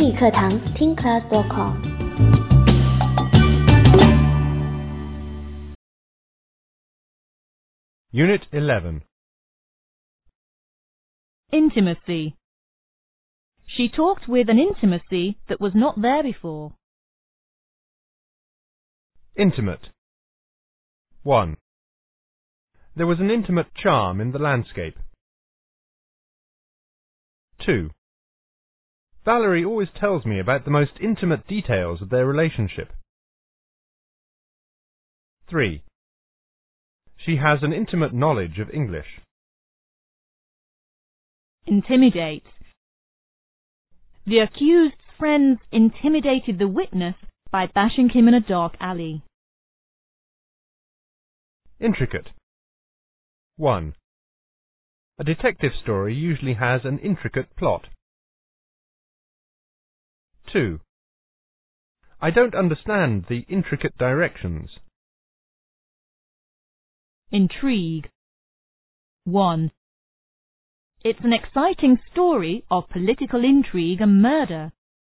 英语课堂听 class.com。 Unit 11. Intimacy. She talked with an intimacy that was not there before. Intimate. 1. There was an intimate charm in the landscape. 2. Valerie always tells me about the most intimate details of their relationship. 3. She has an intimate knowledge of English. Intimidate. The accused's friends intimidated the witness by bashing him in a dark alley. Intricate. 1. A detective story usually has an intricate plot. 2. I don't understand the intricate directions. Intrigue. 1. It's an exciting story of political intrigue and murder.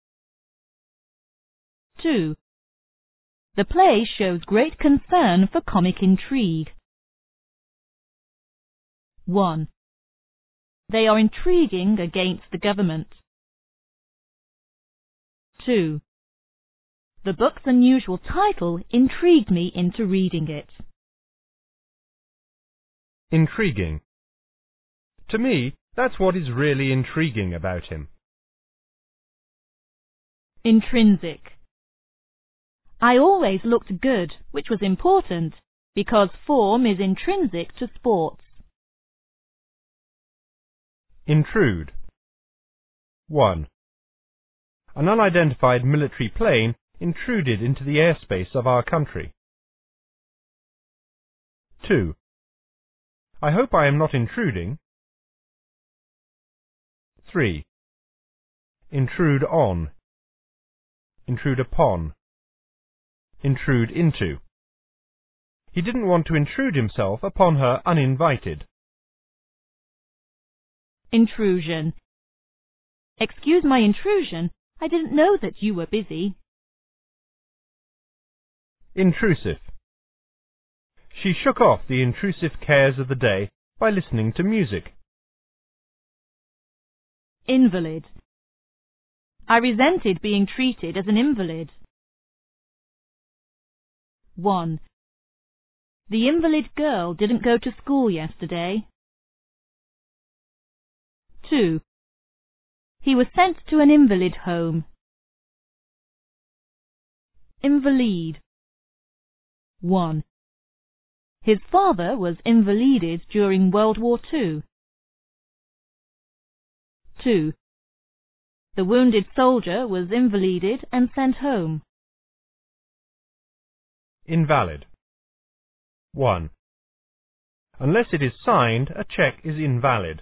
2. The play shows great concern for comic intrigue. 1. They are intriguing against the government. 2. The book's unusual title intrigued me into reading it. Intriguing. To me, that's what is really intriguing about him. Intrinsic. I always looked good, which was important, because form is intrinsic to sports. Intrude. 1. An unidentified military plane intruded into the airspace of our country. 2. I hope I am not intruding. 3. Intrude on. Intrude upon. Intrude into. He didn't want to intrude himself upon her uninvited. Intrusion. Excuse my intrusion. I didn't know that you were busy. Intrusive. She shook off the intrusive cares of the day by listening to music. Invalid. I resented being treated as an invalid. 1. The invalid girl didn't go to school yesterday. 2. He was sent to an invalid home. Invalid. 1. His father was invalided during World War II. 2. The wounded soldier was invalided and sent home. Invalid. 1. Unless it is signed, a cheque is invalid.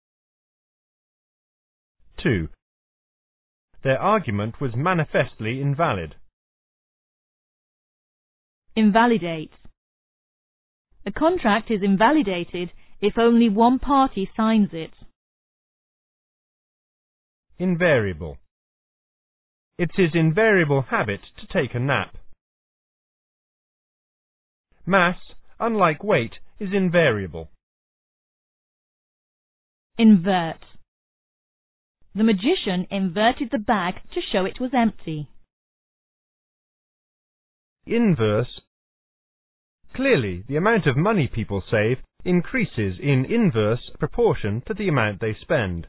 2. Their argument was manifestly invalid. Invalidate. A contract is invalidated if only one party signs it. Invariable. It's his invariable habit to take a nap. Mass, unlike weight, is invariable. Invert. The magician inverted the bag to show it was empty. Inverse. Clearly, the amount of money people save increases in inverse proportion to the amount they spend.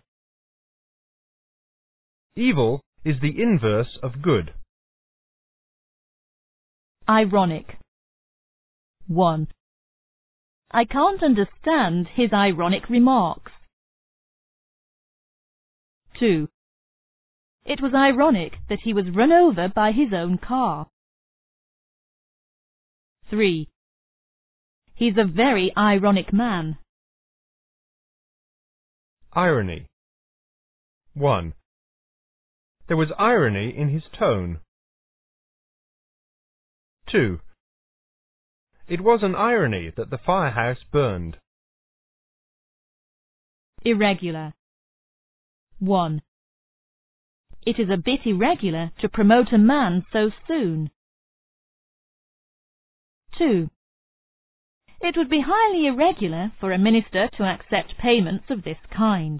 Evil is the inverse of good. Ironic. 1. I can't understand his ironic remarks. 2. It was ironic that he was run over by his own car. 3. He's a very ironic man. Irony. 1. There was irony in his tone. 2. It was an irony that the firehouse burned. Irregular. 1. It is a bit irregular to promote a man so soon. 2. It would be highly irregular for a minister to accept payments of this kind.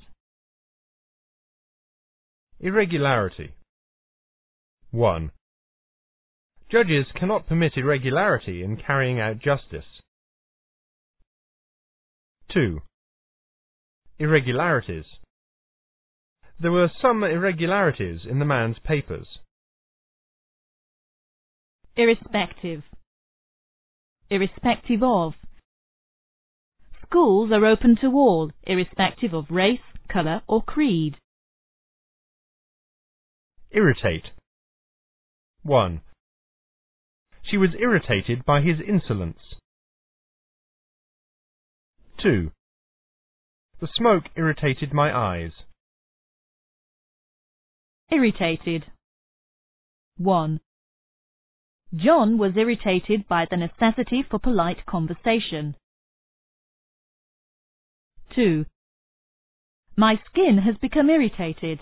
Irregularity. 1. Judges cannot permit irregularity in carrying out justice. 2. Irregularities. There were some irregularities in the man's papers. Irrespective. Irrespective of. Schools are open to all, irrespective of race, colour or creed. Irritate. 1. She was irritated by his insolence. 2. The smoke irritated my eyes. Irritated. 1. John was irritated by the necessity for polite conversation. 2. My skin has become irritated.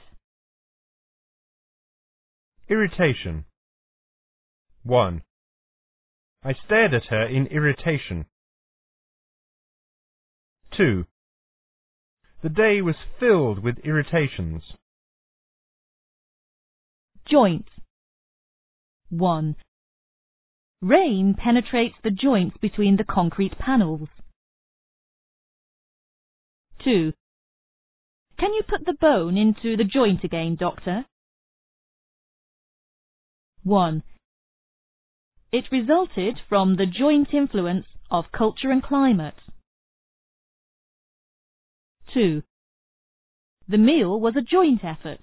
Irritation. 1. I stared at her in irritation. 2. The day was filled with irritations. Joint. 1. Rain penetrates the joints between the concrete panels. 2. Can you put the bone into the joint again, Doctor? 1. It resulted from the joint influence of culture and climate. 2. The meal was a joint effort.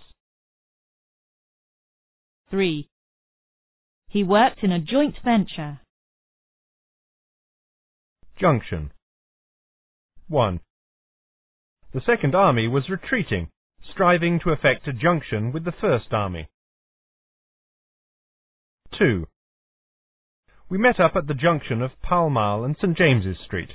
3. He worked in a joint venture. Junction. 1. The Second Army was retreating, striving to effect a junction with the First Army. 2. We met up at the junction of Pall Mall and St. James's Street.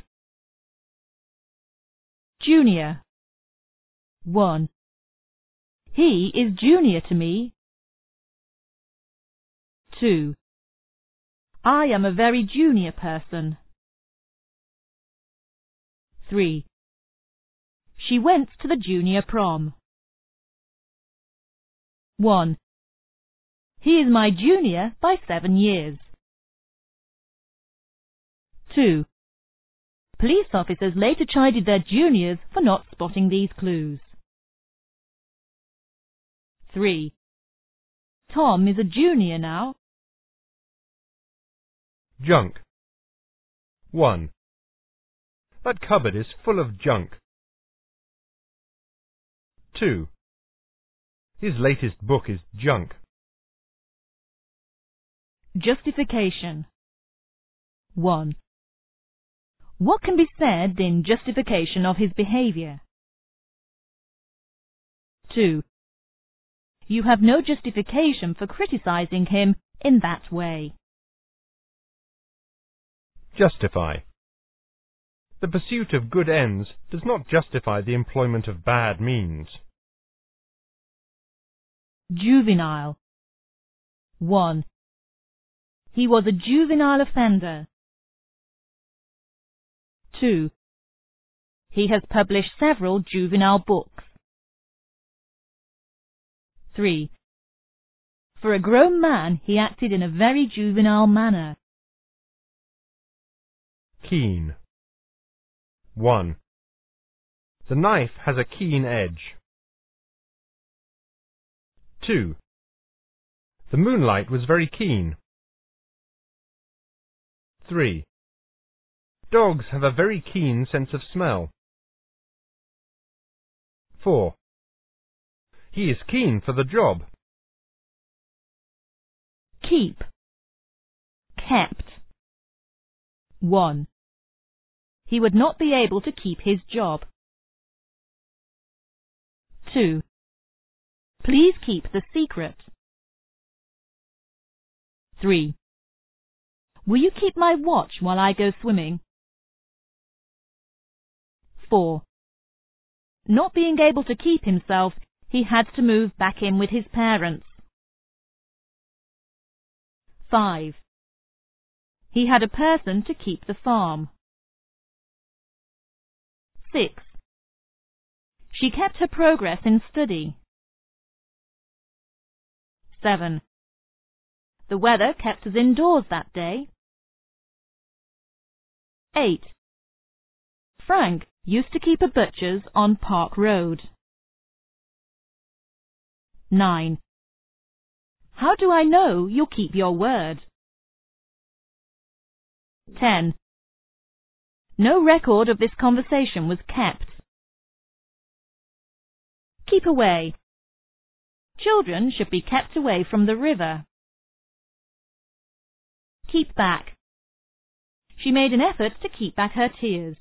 Junior. 1. He is junior to me. 2. I am a very junior person. 3. She went to the junior prom. 1. He is my junior by 7 years. 2. Police officers later chided their juniors for not spotting these clues. 3. Tom is a junior now. Junk. 1. That cupboard is full of junk. 2. His latest book is junk. Justification. 1. What can be said in justification of his behaviour? 2. You have no justification for criticising him in that way. Justify. The pursuit of good ends does not justify the employment of bad means. Juvenile. 1. He was a juvenile offender. 2. He has published several juvenile books. 3. For a grown man, he acted in a very juvenile manner. Keen. 1. The knife has a keen edge. 2. The moonlight was very keen. 3. Dogs have a very keen sense of smell. 4. He is keen for the job. Keep. Kept. 1. He would not be able to keep his job. 2. Please keep the secret. 3. Will you keep my watch while I go swimming? 4. Not being able to keep himself, he had to move back in with his parents. 5. He had a person to keep the farm. 6. She kept her progress in study. 7. The weather kept us indoors that day. 8. Frank used to keep a butcher's on Park Road. 9. How do I know you'll keep your word? 10. No record of this conversation was kept. Keep away. Children should be kept away from the river. Keep back. She made an effort to keep back her tears.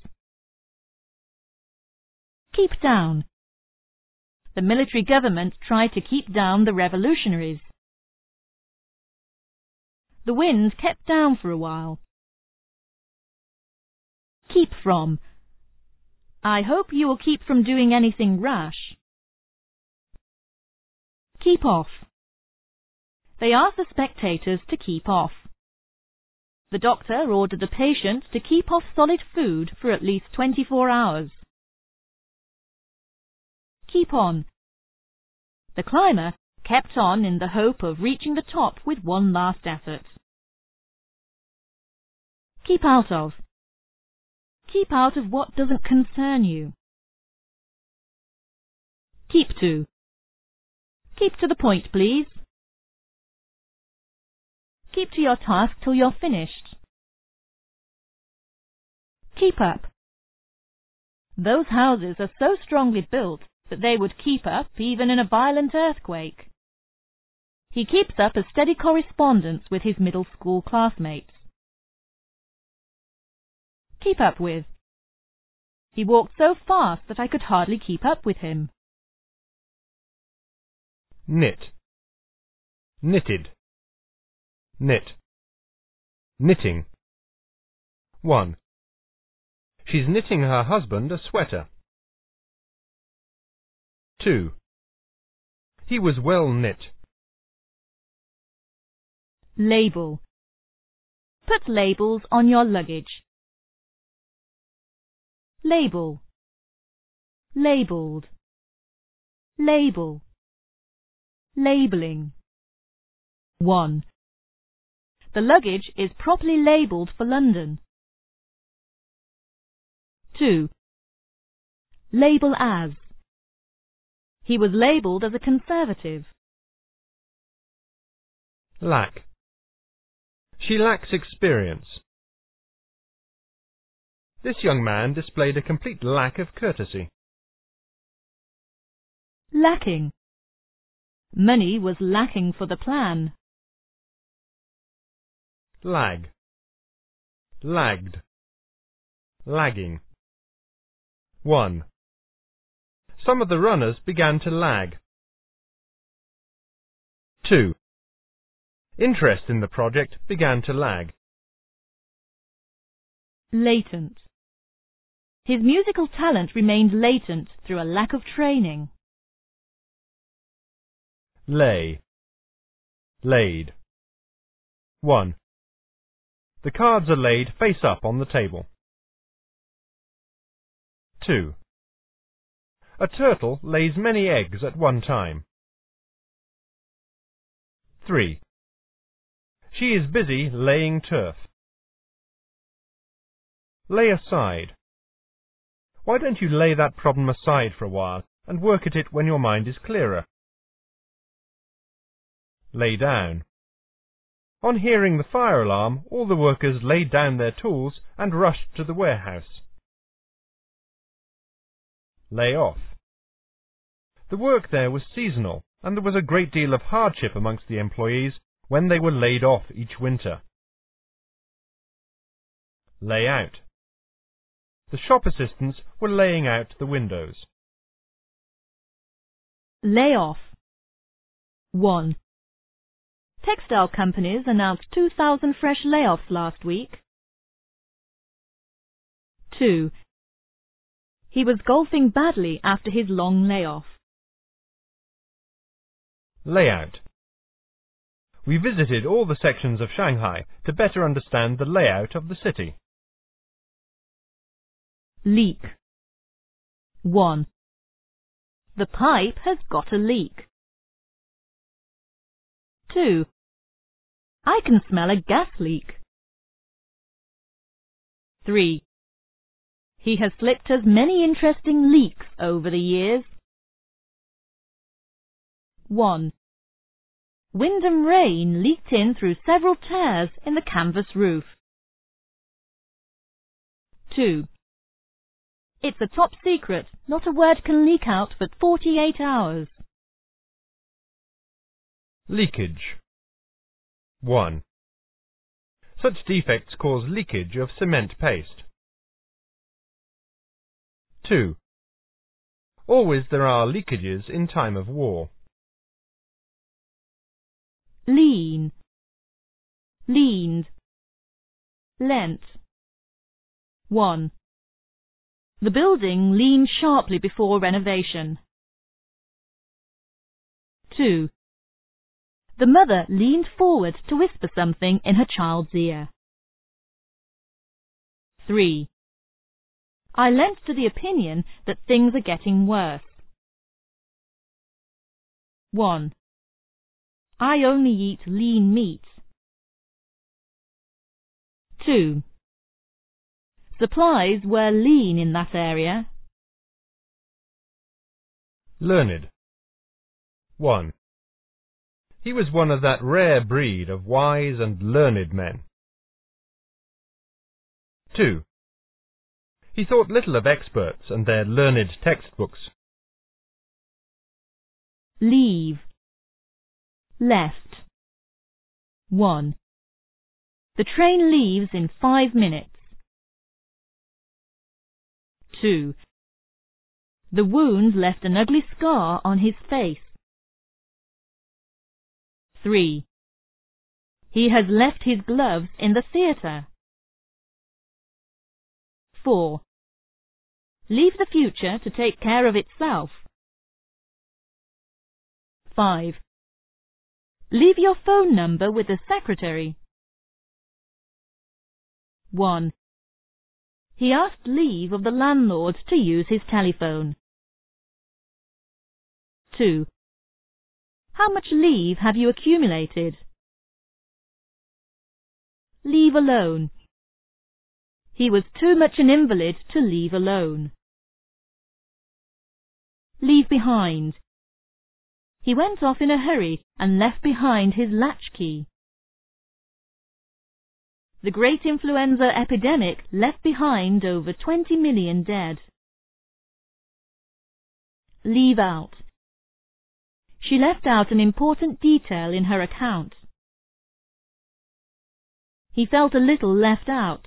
Keep down. The military government tried to keep down the revolutionaries. The wind kept down for a while. Keep from. I hope you will keep from doing anything rash. Keep off. They asked the spectators to keep off. The doctor ordered the patient to keep off solid food for at least 24 hours. Keep on. The climber kept on in the hope of reaching the top with one last effort. Keep out of. Keep out of what doesn't concern you. Keep to. Keep to the point, please. Keep to your task till you're finished. Keep up. Those houses are so strongly built that they would keep up even in a violent earthquake. He keeps up a steady correspondence with his middle school classmates. Keep up with. He walked so fast that I could hardly keep up with him. Knit. Knitted. Knit. Knitting. 1. She's knitting her husband a sweater. 2. He was well knit. Label. Put labels on your luggage. Label. Labelled. Label. Labelling. 1. The luggage is properly labelled for London. 2. Label as. He was labelled as a conservative. Lack. She lacks experience. This young man displayed a complete lack of courtesy. Lacking. Money was lacking for the plan. Lag. Lagged. Lagging. 1. Some of the runners began to lag. 2. Interest in the project began to lag. Latent. His musical talent remained latent through a lack of training. Lay. Laid. 1. The cards are laid face up on the table. 2. A turtle lays many eggs at one time. 3. She is busy laying turf. Lay aside. Why don't you lay that problem aside for a while and work at it when your mind is clearer? Lay down. On hearing the fire alarm, all the workers laid down their tools and rushed to the warehouse. Lay off. The work there was seasonal, and there was a great deal of hardship amongst the employees when they were laid off each winter. Lay out. The shop assistants were laying out the windows. Lay off. 1. Textile companies announced 2,000 fresh layoffs last week. 2. He was golfing badly after his long layoff. Layout. We visited all the sections of Shanghai to better understand the layout of the city. Leak. 1. The pipe has got a leak. 2. I can smell a gas leak. 3. He has slipped us many interesting leaks over the years. 1. Wind and rain leaked in through several tears in the canvas roof. 2. It's a top secret, not a word can leak out for 48 hours. Leakage. 1. Such defects cause leakage of cement paste. 2. Always there are leakages in time of war. Lean. Leaned. Lent. 1. The building leaned sharply before renovation. 2. The mother leaned forward to whisper something in her child's ear. 3. I lent to the opinion that things are getting worse. 1. I only eat lean meat. 2. Supplies were lean in that area. Learned. 1. He was one of that rare breed of wise and learned men. 2. He thought little of experts and their learned textbooks. Leave. Left. 1. The train leaves in 5 minutes. 2. The wound left an ugly scar on his face. 3. He has left his gloves in the theatre. 4. Leave the future to take care of itself. 5. Leave your phone number with the secretary. 1. He asked leave of the landlord to use his telephone. 2. How much leave have you accumulated? Leave alone. He was too much an invalid to leave alone. Leave behind. He went off in a hurry and left behind his latchkey. The great influenza epidemic left behind over 20 million dead. Leave out. She left out an important detail in her account. He felt a little left out.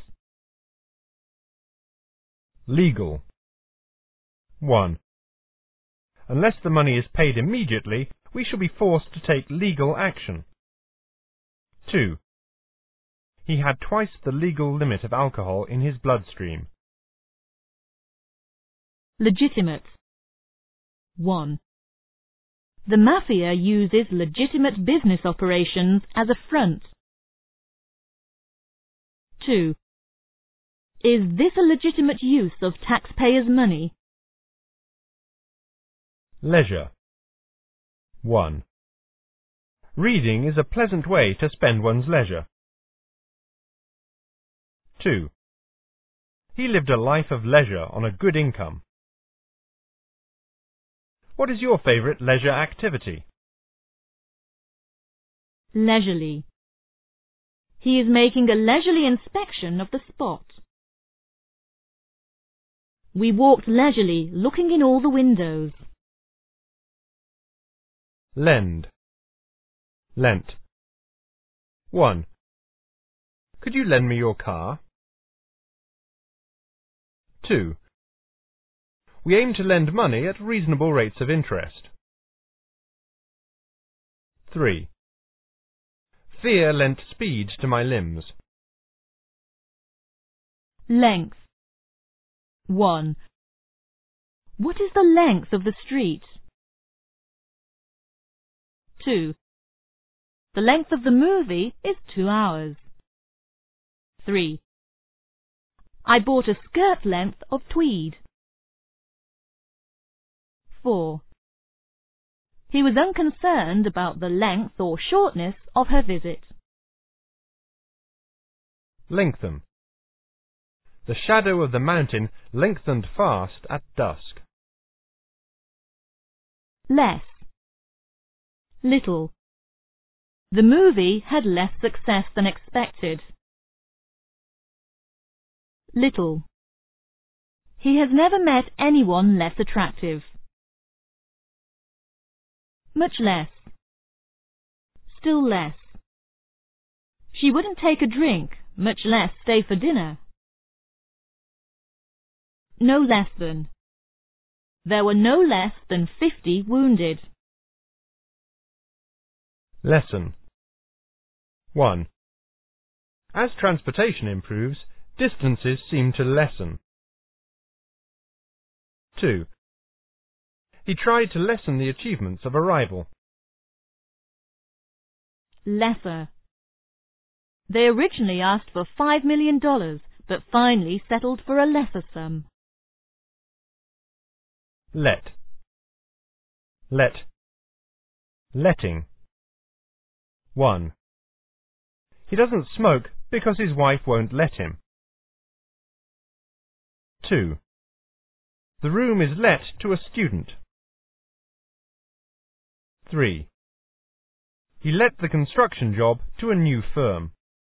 Legal. 1. Unless the money is paid immediately, we shall be forced to take legal action. 2. He had twice the legal limit of alcohol in his bloodstream. Legitimate. 1. The mafia uses legitimate business operations as a front. 2. Is this a legitimate use of taxpayers' money? Leisure. 1. Reading is a pleasant way to spend one's leisure. 2. He lived a life of leisure on a good income. What is your favourite leisure activity? Leisurely. He is making a leisurely inspection of the spot. We walked leisurely, looking in all the windows. Lend. Lent. 1. Could you lend me your car? 2. We aim to lend money at reasonable rates of interest. 3. Fear lent speed to my limbs. Length. 1. What is the length of the street? 2. The length of the movie is 2 hours. 3. I bought a skirt length of tweed. 4. He was unconcerned about the length or shortness of her visit. Lengthen. The shadow of the mountain lengthened fast at dusk. Less. Little. The movie had less success than expected. Little. He has never met anyone less attractive. Much less. Still less. She wouldn't take a drink, much less stay for dinner. No less than. There were no less than 50 wounded. Lesson 1. As transportation improves, distances seem to lessen. 2. He tried to lessen the achievements of a rival. Lesser. They originally asked for $5 million, but finally settled for a lesser sum. Let. Let. Letting. 1. He doesn't smoke because his wife won't let him. 2. The room is let to a student. 3. He let the construction job to a new firm.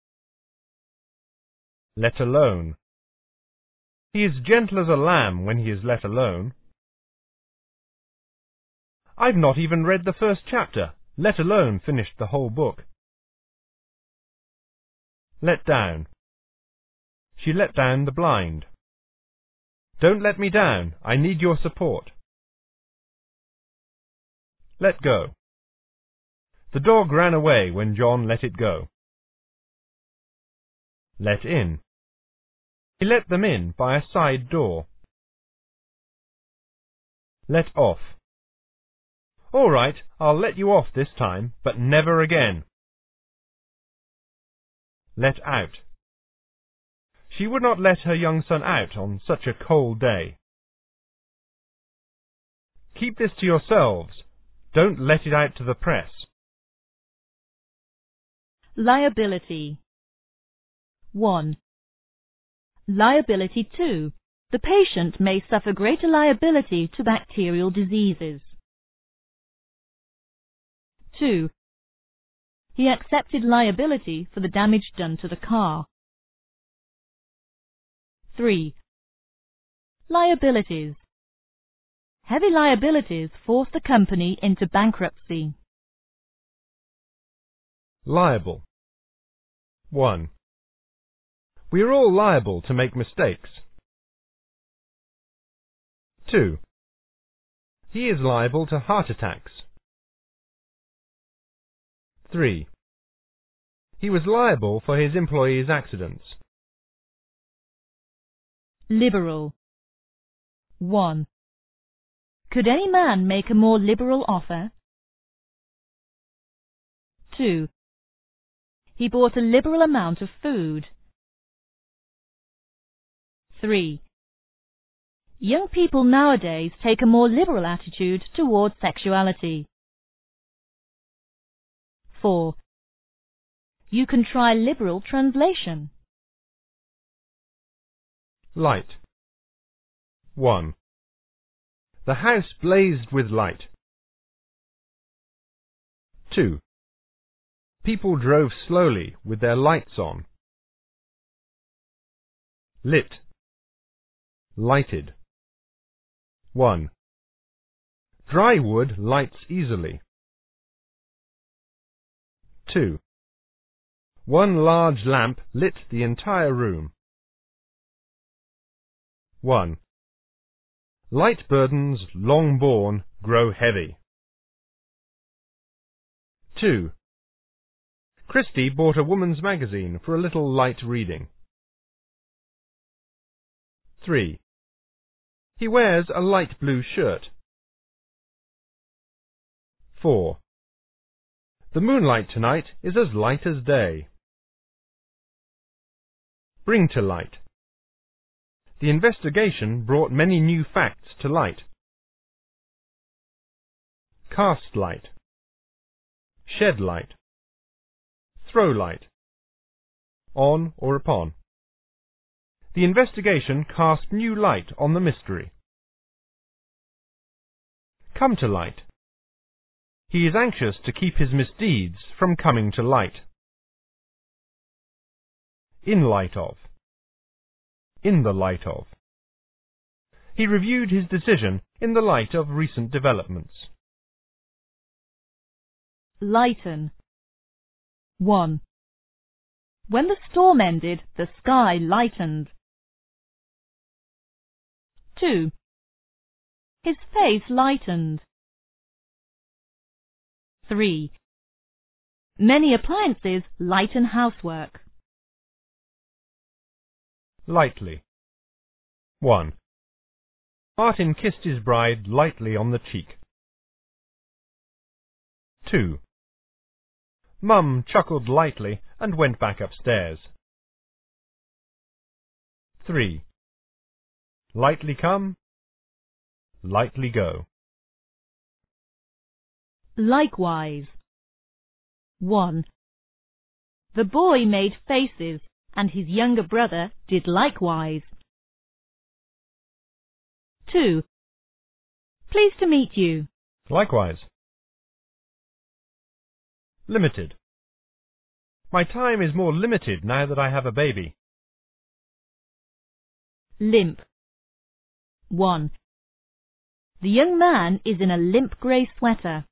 Let alone. He is gentle as a lamb when he is let alone. I've not even read the first chapter, let alone finished the whole book. Let down. She let down the blind. Don't let me down, I need your support. Let go. The dog ran away when John let it go. Let in. He let them in by a side door. Let off. All right, I'll let you off this time, but never again. Let out. She would not let her young son out on such a cold day. Keep this to yourselves. Don't let it out to the press. Liability. 1. Liability 2. The patient may suffer greater liability to bacterial diseases. 2. He accepted liability for the damage done to the car. 3. Liabilities. Heavy liabilities force the company into bankruptcy. Liable. 1. We are all liable to make mistakes. 2. He is liable to heart attacks. 3. He was liable for his employees' accidents. Liberal. 1. Could any man make a more liberal offer? 2. He bought a liberal amount of food. 3. Young people nowadays take a more liberal attitude towards sexuality. 4. You can try liberal translation. Light. 1. The house blazed with light. 2. People drove slowly with their lights on. Lit. Lighted. 1. Dry wood lights easily. 2. One large lamp lit the entire room. 1. Light burdens, long borne, grow heavy. 2. Christy bought a woman's magazine for a little light reading. 3. He wears a light blue shirt. 4. The moonlight tonight is as light as day. Bring to light. The investigation brought many new facts to light. Cast light. Shed light. Throw light. On or upon. The investigation cast new light on the mystery. Come to light. He is anxious to keep his misdeeds from coming to light. In light of. In the light of. He reviewed his decision in the light of recent developments. Lighten. 1. When the storm ended, the sky lightened. 2. His face lightened. 3. Many appliances lighten housework. Lightly. 1. Martin kissed his bride lightly on the cheek. 2. Mum chuckled lightly and went back upstairs. 3. Lightly come, lightly go. Likewise. 1. The boy made faces, and his younger brother did likewise. 2. Pleased to meet you. Likewise. Limited. My time is more limited now that I have a baby. Limp. 1. The young man is in a limp grey sweater.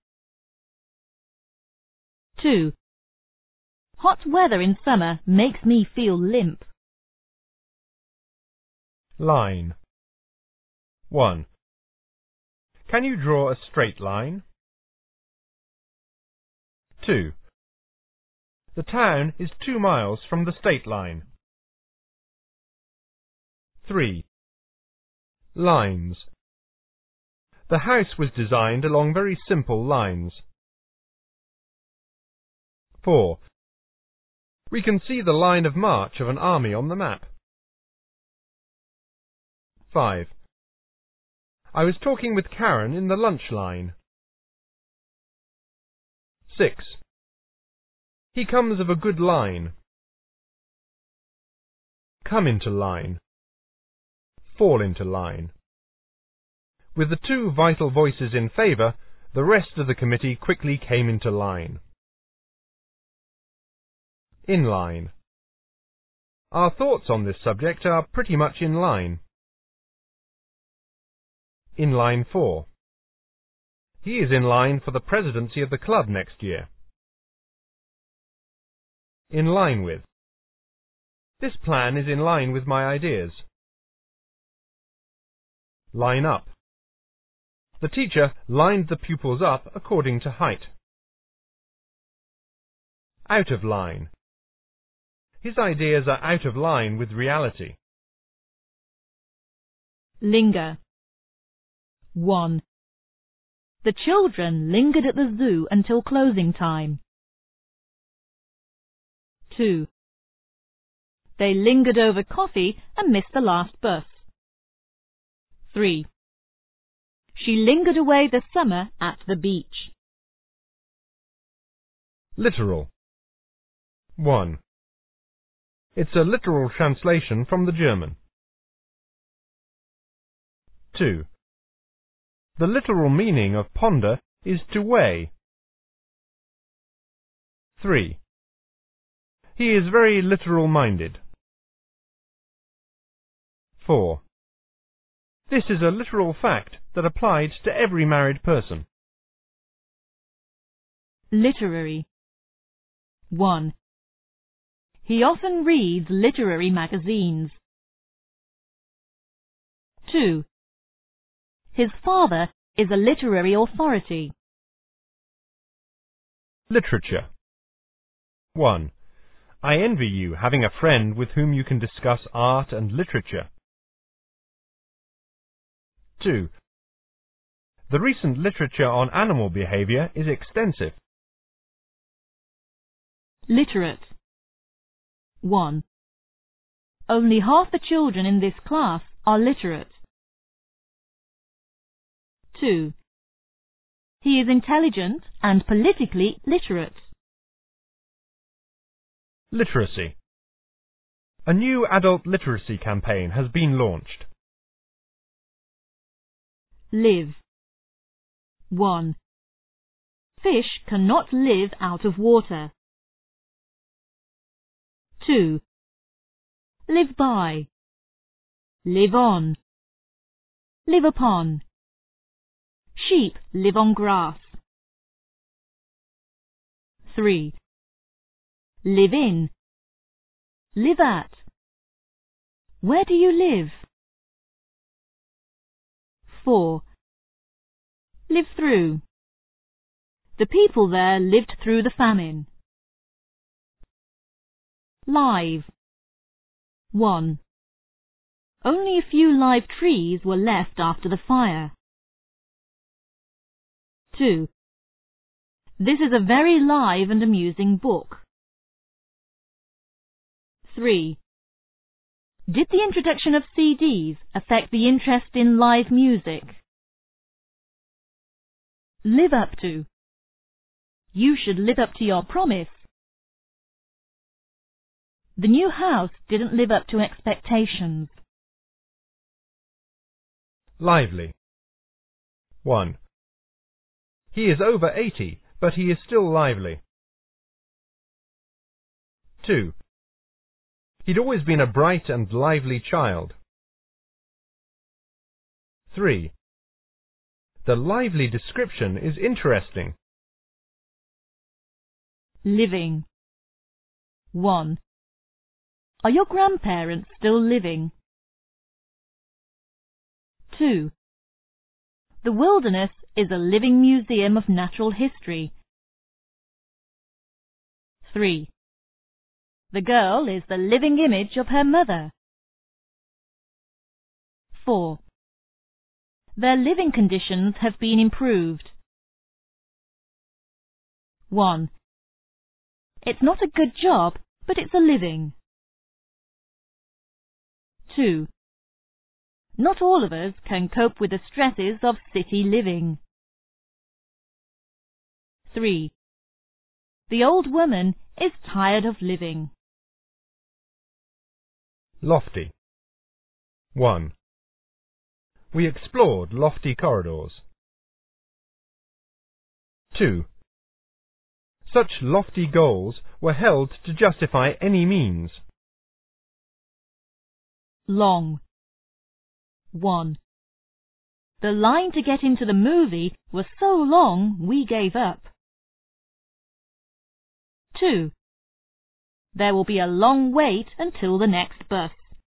2. Hot weather in summer makes me feel limp. Line. 1. Can you draw a straight line? 2. The town is 2 miles from the state line. 3. Lines. The house was designed along very simple lines. 4. We can see the line of march of an army on the map. 5. I was talking with Karen in the lunch line. 6. He comes of a good line. Come into line. Fall into line. With the 2 vital voices in favour, the rest of the committee quickly came into line. In line. Our thoughts on this subject are pretty much in line. In line 4. He is in line for the presidency of the club next year. In line with. This plan is in line with my ideas. Line up. The teacher lined the pupils up according to height. Out of line. His ideas are out of line with reality. Linger. 1. The children lingered at the zoo until closing time. 2. They lingered over coffee and missed the last bus. 3. She lingered away the summer at the beach. Literal. 1. It's a literal translation from the German. 2. The literal meaning of ponder is to weigh. 3. He is very literal-minded. 4. This is a literal fact that applied to every married person. Literary. 1. He often reads literary magazines. 2. His father is a literary authority. Literature. 1. I envy you having a friend with whom you can discuss art and literature. 2. The recent literature on animal behaviour is extensive. Literate. 1. Only half the children in this class are literate. 2. He is intelligent and politically literate. Literacy. A new adult literacy campaign has been launched. Live. 1. Fish cannot live out of water. 2. Live by. Live on. Live upon. Sheep live on grass. 3. Live in. Live at. Where do you live? 4. Live through. The people there lived through the famine. Live. 1. Only a few live trees were left after the fire. 2. This is a very live and amusing book. 3. Did the introduction of CDs affect the interest in live music? Live up to. You should live up to your promise. The new house didn't live up to expectations. Lively. 1. He is over 80, but he is still lively. 2. He'd always been a bright and lively child. 3. The lively description is interesting. Living. 1. Are your grandparents still living? 2. The wilderness is a living museum of natural history. 3. The girl is the living image of her mother. 4. Their living conditions have been improved. 1. It's not a good job, but it's a living. 2. Not all of us can cope with the stresses of city living. 3. The old woman is tired of living. Lofty. 1. We explored lofty corridors. 2. Such lofty goals were held to justify any means. Long. 1. The line to get into the movie was so long we gave up. 2. There will be a long wait until the next bus.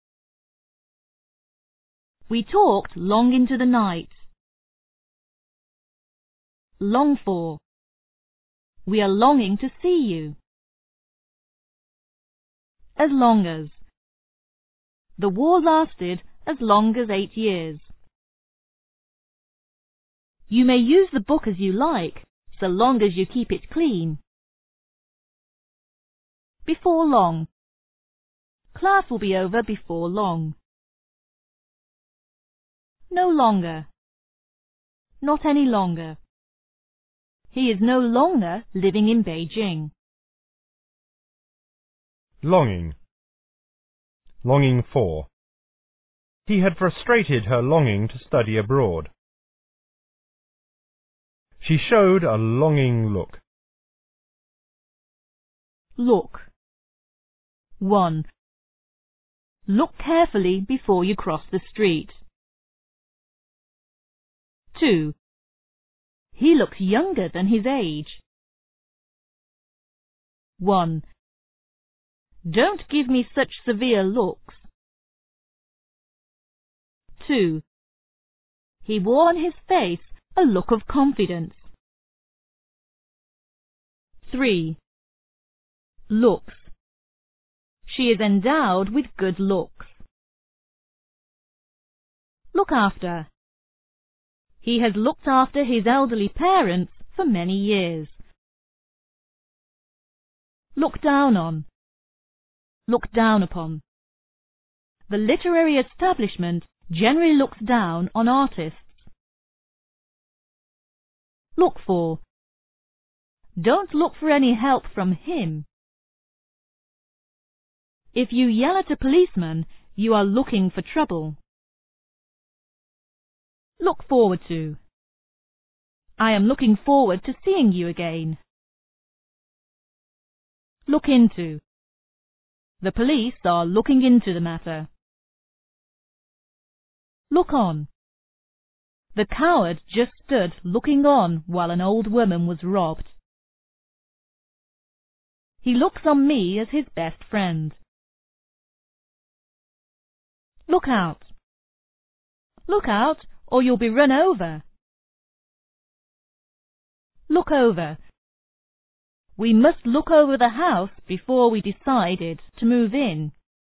We talked long into the night. Long for. We are longing to see you. As long as. The war lasted as long as 8 years. You may use the book as you like, so long as you keep it clean. Before long. Class will be over before long. No longer. Not any longer. He is no longer living in Beijing. Longing. Longing for. He had frustrated her longing to study abroad. She showed a longing look. Look. 1. Look carefully before you cross the street. 2. He looks younger than his age. 1. Don't give me such severe looks. 2. He wore on his face a look of confidence. 3. Looks. She is endowed with good looks. Look after. He has looked after his elderly parents for many years. Look down on. Look down upon. The literary establishment generally looks down on artists. Look for. Don't look for any help from him. If you yell at a policeman, you are looking for trouble. Look forward to. I am looking forward to seeing you again. Look into. The police are looking into the matter. Look on. The coward just stood looking on while an old woman was robbed. He looks on me as his best friend. Look out. Look out, or you'll be run over. Look over. We must look over the house before we decided to move in.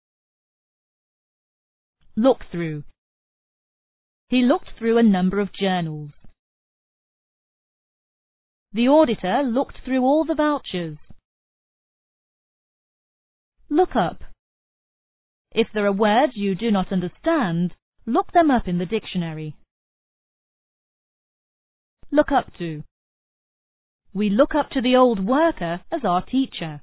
Look through. He looked through a number of journals. The auditor looked through all the vouchers. Look up. If there are words you do not understand, look them up in the dictionary. Look up to. We look up to the old worker as our teacher.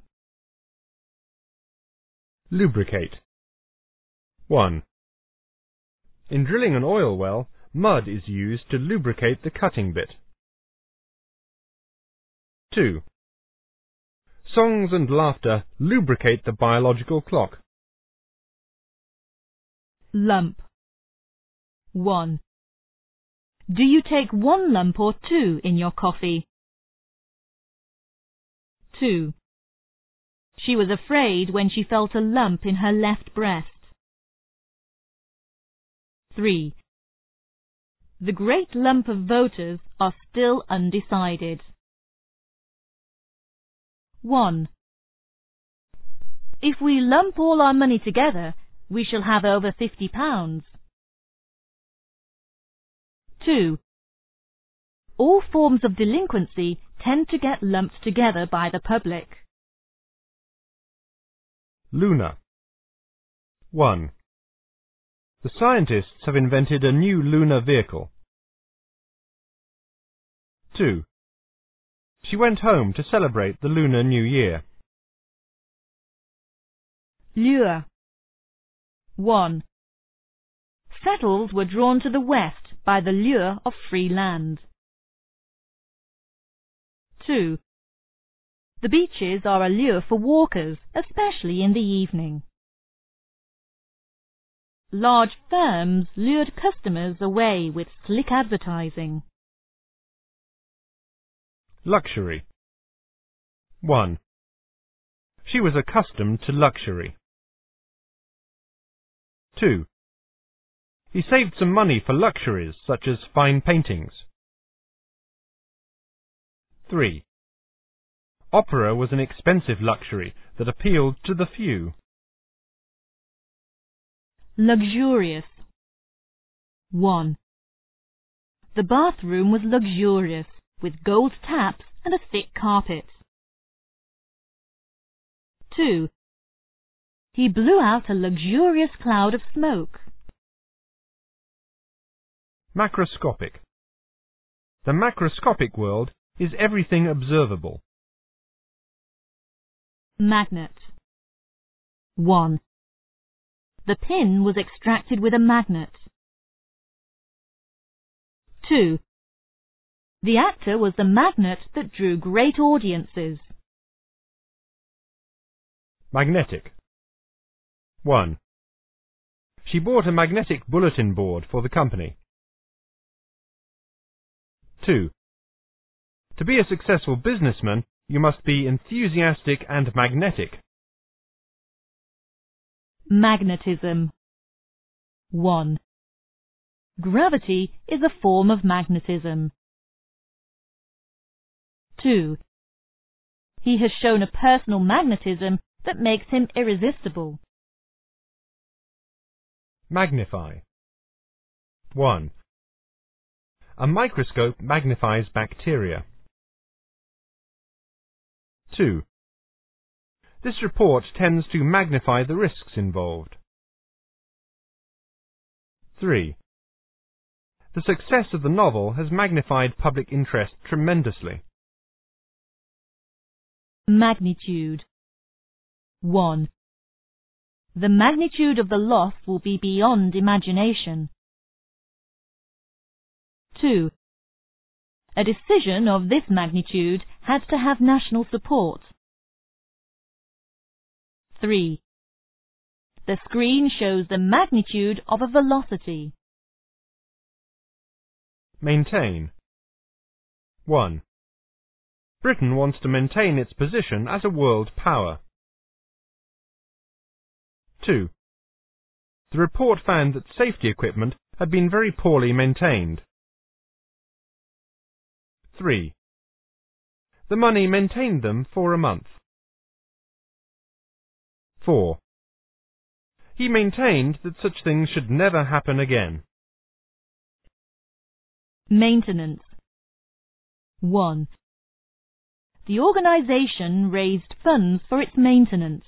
Lubricate. 1. In drilling an oil well, mud is used to lubricate the cutting bit. 2. Songs and laughter lubricate the biological clock. Lump. 1. Do you take 1 lump or 2 in your coffee? 2. She was afraid when she felt a lump in her left breast. 3. The great lump of voters are still undecided. 1. If we lump all our money together, we shall have over £50. 2. All forms of delinquency tend to get lumped together by the public. Lunar. 1. The scientists have invented a new lunar vehicle. 2. She went home to celebrate the Lunar New Year. Lure. 1. Settles were drawn to the west by the lure of free land. 2. The beaches are a lure for walkers, especially in the evening. Large firms lured customers away with slick advertising. Luxury. 1. She was accustomed to luxury. 2. He saved some money for luxuries such as fine paintings. 3. Opera was an expensive luxury that appealed to the few. Luxurious. 1. The bathroom was luxurious, with gold taps and a thick carpet. 2. He blew out a luxurious cloud of smoke. Macroscopic. The macroscopic world is everything observable. Magnet. 1. The pin was extracted with a magnet. 2. The actor was the magnet that drew great audiences. Magnetic. 1. She bought a magnetic bulletin board for the company. 2. To be a successful businessman, you must be enthusiastic and magnetic. Magnetism. 1. Gravity is a form of magnetism. 2. He has shown a personal magnetism that makes him irresistible. Magnify. 1. A microscope magnifies bacteria. 2. This report tends to magnify the risks involved. 3. The success of the novel has magnified public interest tremendously. Magnitude. 1. The magnitude of the loss will be beyond imagination. 2. A decision of this magnitude had to have national support. 3. The screen shows the magnitude of a velocity. Maintain. 1. Britain wants to maintain its position as a world power. 2. The report found that safety equipment had been very poorly maintained. 3. The money maintained them for a month. 4. He maintained that such things should never happen again. Maintenance. 1. The organisation raised funds for its maintenance.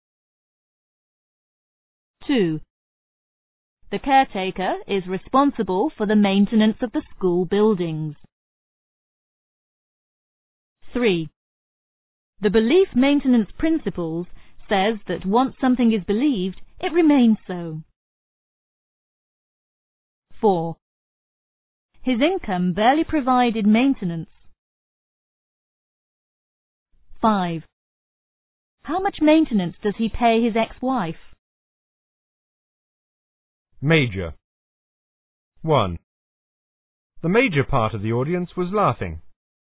2. The caretaker is responsible for the maintenance of the school buildings. 3. The belief maintenance principles says that once something is believed, it remains so. 4. His income barely provided maintenance. 5. How much maintenance does he pay his ex-wife? Major. 1. The major part of the audience was laughing.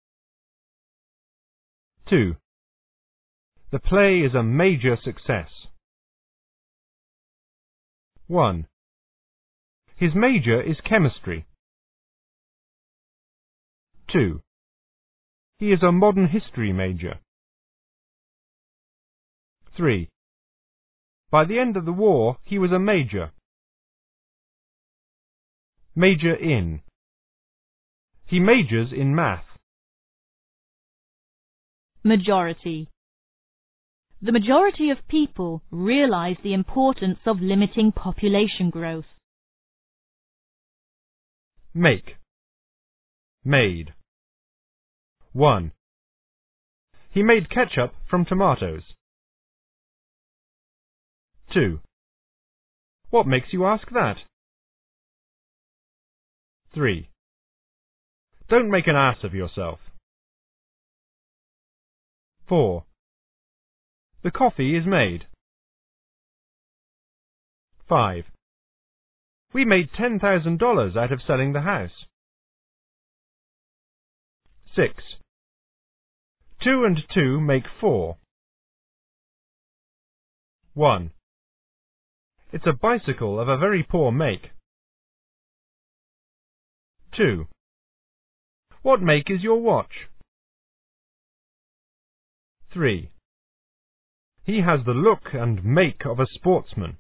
2. The play is a major success. 1. His major is chemistry. 2. He is a modern history major. 3. By the end of the war, he was a major. Major in. He majors in math. Majority. The majority of people realize the importance of limiting population growth. Make. Made. 1. He made ketchup from tomatoes. 2. What makes you ask that? 3. Don't make an ass of yourself. 4. The coffee is made. 5. We made $10,000 out of selling the house. 6. 2 and 2 make 4. 1. It's a bicycle of a very poor make. 2. What make is your watch? 3. He has the look and make of a sportsman.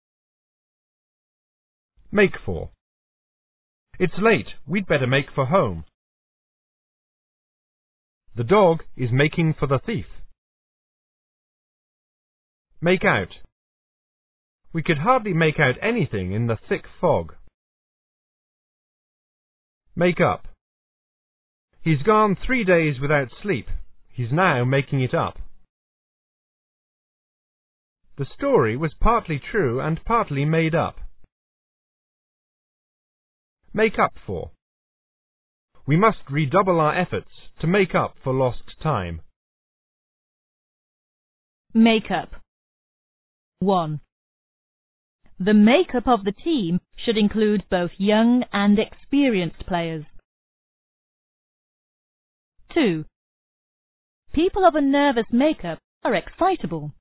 Make for. It's late, we'd better make for home. The dog is making for the thief. Make out. We could hardly make out anything in the thick fog. Make up. He's gone 3 days without sleep. He's now making it up. The story was partly true and partly made up. Make up for. We must redouble our efforts to make up for lost time. Make-up. 1. The make-up of the team should include both young and experienced players. 2. People of a nervous make-up are excitable.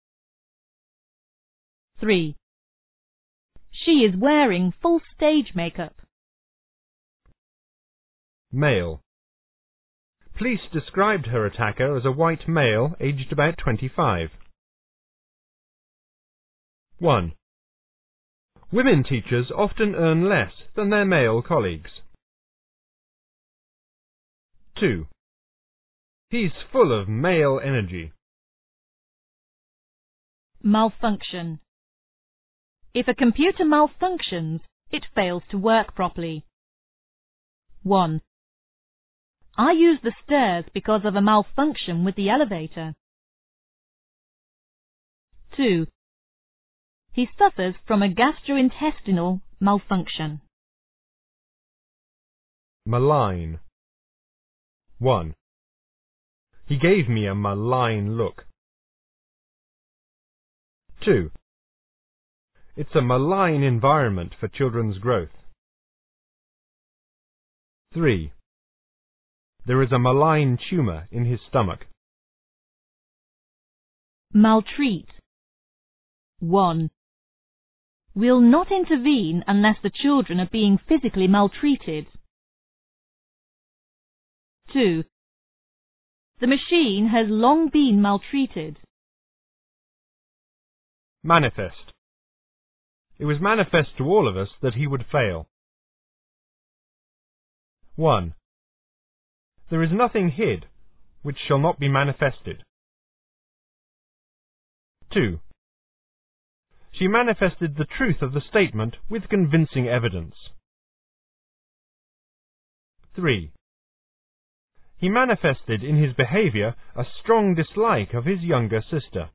3. She is wearing full stage make-up. Male. Police described her attacker as a white male aged about 25. 1. Women teachers often earn less than their male colleagues. 2. He's full of male energy. Malfunction. If a computer malfunctions, it fails to work properly. 1. I use the stairs because of a malfunction with the elevator. 2. He suffers from a gastrointestinal malfunction. Malign. 1. He gave me a malign look. 2. It's a malign environment for children's growth. 3. There is a malign tumour in his stomach. Maltreat. 1. We'll not intervene unless the children are being physically maltreated. 2. The machine has long been maltreated. Manifest. It was manifest to all of us that he would fail. 1. There is nothing hid which shall not be manifested. 2. She manifested the truth of the statement with convincing evidence. 3. He manifested in his behaviour a strong dislike of his younger sister.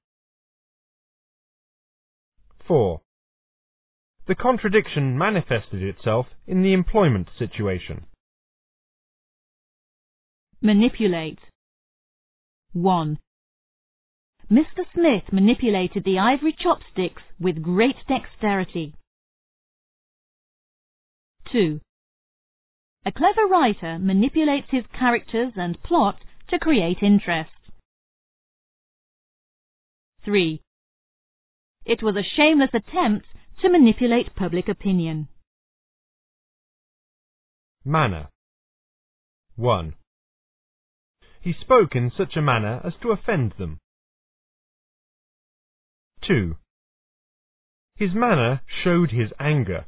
4. The contradiction manifested itself in the employment situation. Manipulate. 1. Mr. Smith manipulated the ivory chopsticks with great dexterity. 2. A clever writer manipulates his characters and plot to create interest. 3. It was a shameless attempt to manipulate public opinion. Manner. 1. He spoke in such a manner as to offend them. 2. His manner showed his anger.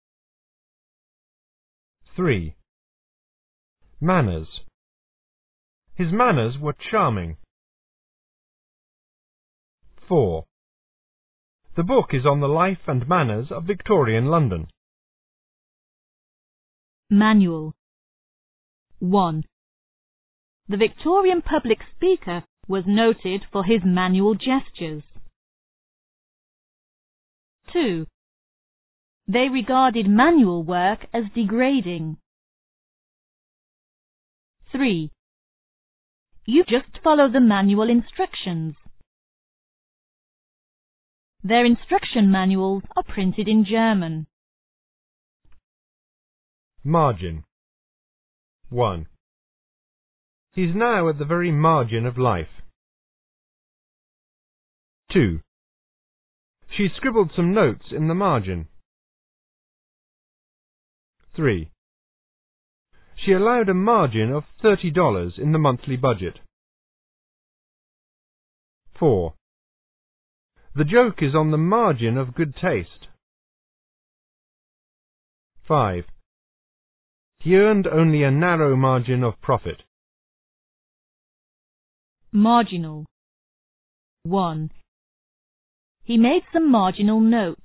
3. Manners. His manners were charming. 4. The book is on the life and manners of Victorian London. Manual. 1. The Victorian public speaker was noted for his manual gestures. 2. They regarded manual work as degrading. 3. You just follow the manual instructions. Their instruction manuals are printed in German. Margin. 1. He's now at the very margin of life. 2. She scribbled some notes in the margin. 3. She allowed a margin of $30 in the monthly budget. 4. The joke is on the margin of good taste. 5. He earned only a narrow margin of profit. Marginal. 1. He made some marginal notes.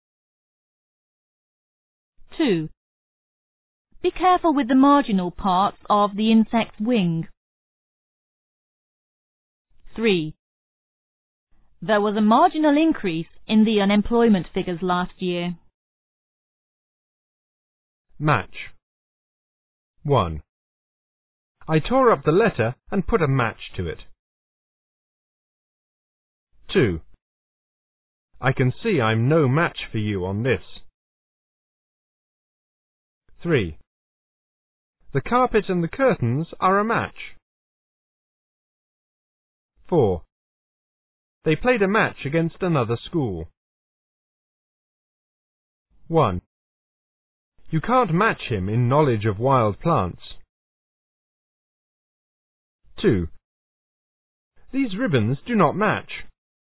2. Be careful with the marginal parts of the insect's wing. 3. There was a marginal increase in the unemployment figures last year. Match. 1. I tore up the letter and put a match to it. 2. I can see I'm no match for you on this. 3. The carpet and the curtains are a match. 4. They played a match against another school. 1. You can't match him in knowledge of wild plants. 2. These ribbons do not match.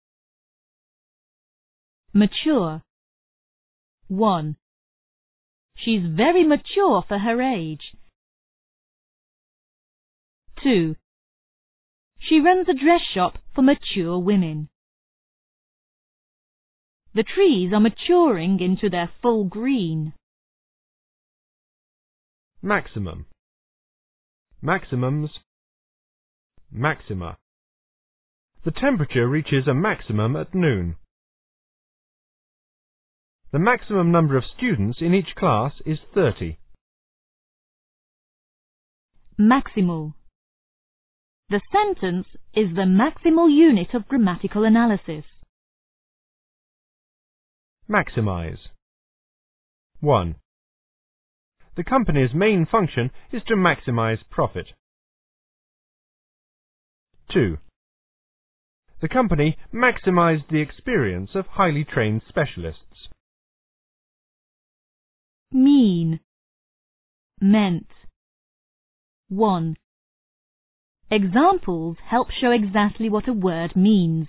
Mature. 1. She's very mature for her age. 2. She runs a dress shop for mature women. The trees are maturing into their full green. Maximum. Maximums. Maxima. The temperature reaches a maximum at noon. The maximum number of students in each class is 30. Maximal. The sentence is the maximal unit of grammatical analysis. Maximize. 1. The company's main function is to maximize profit. 2. The company maximized the experience of highly trained specialists. Mean. Meant. 1. Examples help show exactly what a word means.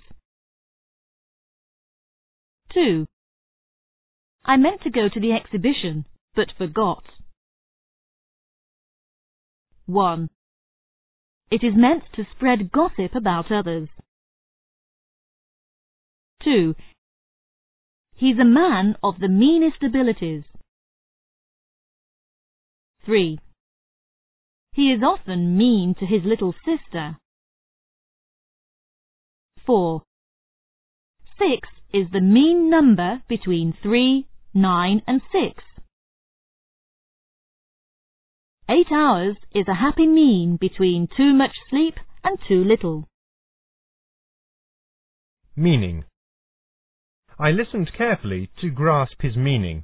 2. I meant to go to the exhibition, but forgot. 1. It is meant to spread gossip about others. 2. He's a man of the meanest abilities. 3. He is often mean to his little sister. 4. 6 is the mean number between 3, 9 and 6. 8 hours is a happy mean between too much sleep and too little. Meaning. I listened carefully to grasp his meaning.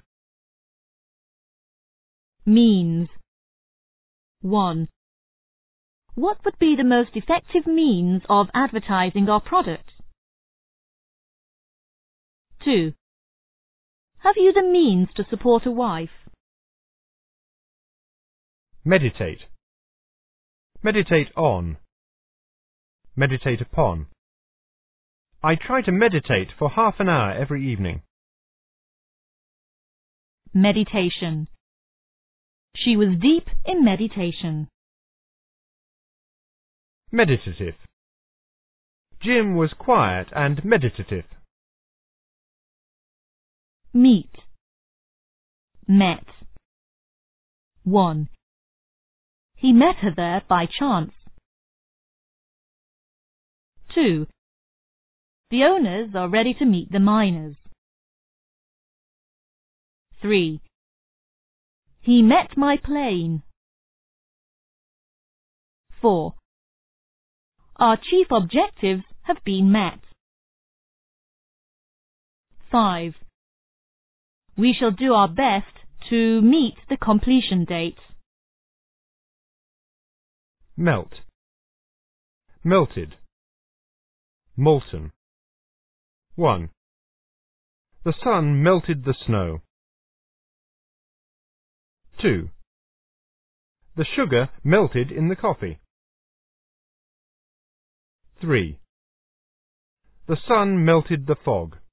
Means. 1. What would be the most effective means of advertising our product? 2. Have you the means to support a wife? Meditate. Meditate on. Meditate upon. I try to meditate for half an hour every evening. Meditation. She was deep in meditation. Meditative. Jim was quiet and meditative. Meet. Met. 1. He met her there by chance. 2. The owners are ready to meet the miners. 3. He met my plane. 4. Our chief objectives have been met. 5. We shall do our best to meet the completion date. Melt. Melted. Molten. 1. The sun melted the snow. 2. The sugar melted in the coffee. 3. The sun melted the fog.